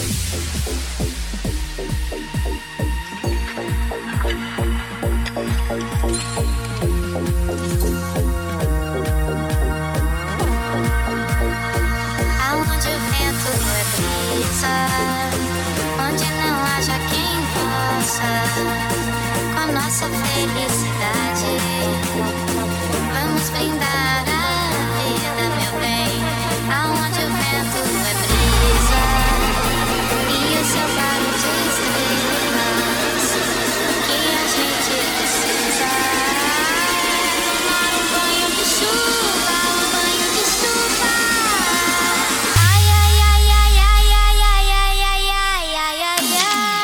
Aonde o vento é brisa, onde não haja quem possa, com nossa felicidade, vamos brindar a vida, meu bem. Aonde o vento é brisa e o seu faro de estrelas, que a gente precisa tomar um banho de chuva, um banho de chuva. Ai, ai, ai, ai, ai, ai, ai, ai, ai, ai, ai, ai, ai.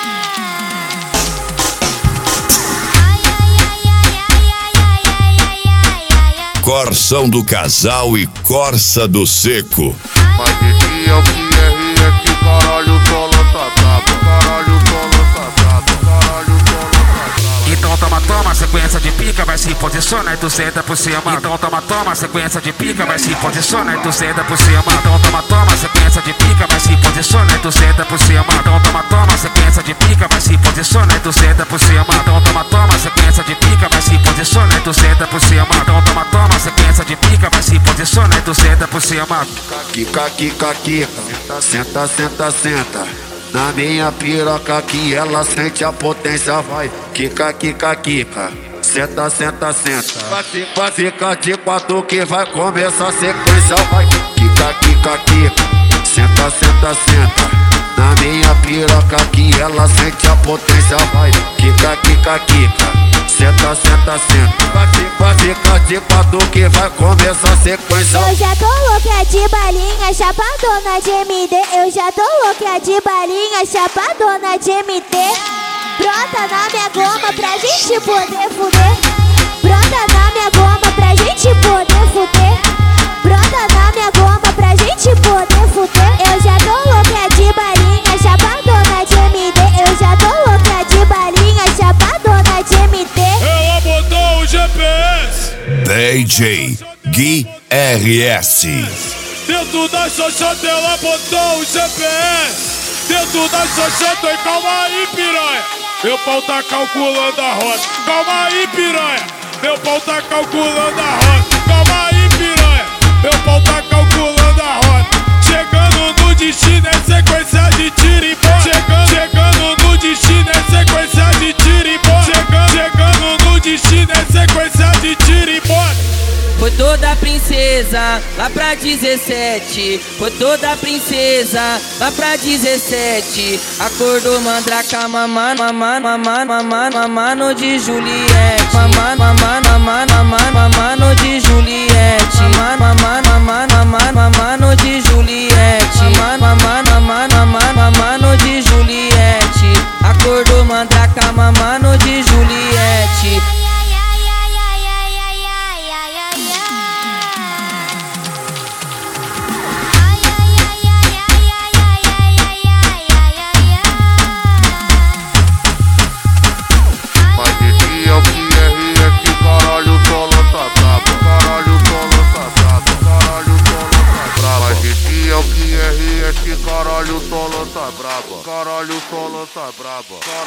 Ai, ai, ai, ai, ai, ai, ai, ai, ai, ai, ai. Corsão do Casal e Corsa do Seco. Mas de dia o que é rir que caralho o solo tá brabo, caralho o solo tá brabo, caralho o solo tá brabo. Então toma, sequência de pica, vai se posiciona e tu senta por cima. Então toma, sequência de pica, vai se posiciona e tu senta por cima. Então toma, sequência de pica, vai se posiciona e tu senta por cima. Então toma, sequência de pica, vai se posiciona e tu senta por cima. Então toma, sequência de pica, vai se posiciona e tu senta por cima. Então toma, sequência de pica, vai se posiciona e tu senta por cima. Kika, kika, kika, senta, senta, senta. Na minha piroca que ela sente a potência, vai. Kika, kika, kika, senta, senta, senta. Vai ficar de quatro que vai começar a sequência, vai. Kika, kika, kika, senta, senta, senta. Na minha piroca que ela sente a potência, vai. Kika, kika, kika, senta, senta, senta. Vai ficar de quatro que vai começar a sequência. Eu já tô louca de balinha, chapadona de MD. Eu já tô louca de balinha, chapadona de MD. Brota na minha goma pra gente poder fuder. Brota na minha goma pra gente poder fuder. Brota na minha goma pra gente poder fuder. Eu já tô louca de balinha, chapadona de MD. Eu já tô louca de balinha, chapadona de MD. Ela botou o GPS DJ Gui RS. dentro da xoxota, ela botou o GPS dentro da xoxota. E calma aí, piranha, meu pau tá calculando a rota. Calma aí, piranha, meu pau tá calculando a rota. Calma aí, piranha, meu pau tá calculando a rota. Chegando no destino é sequência de tiro e bora. Chegando no destino é sequência de tiro e bora. Chegando no destino é sequência de tiro e bora. Foi toda princesa lá pra 17. Foi toda princesa lá pra 17. Acordou mandraca, mamano de Juliette. Mamano de Juliette. Mamano de Juliette. Mamano de Juliette. Acordou mandraca, mamano de Juliette. Mas de dia o que é rir que caralho o solo tá brabo, caralho o solo tá brabo, caralho o solo tá brabo. Mas de dia o que é rir que caralho o solo tá brabo, caralho o solo tá brabo.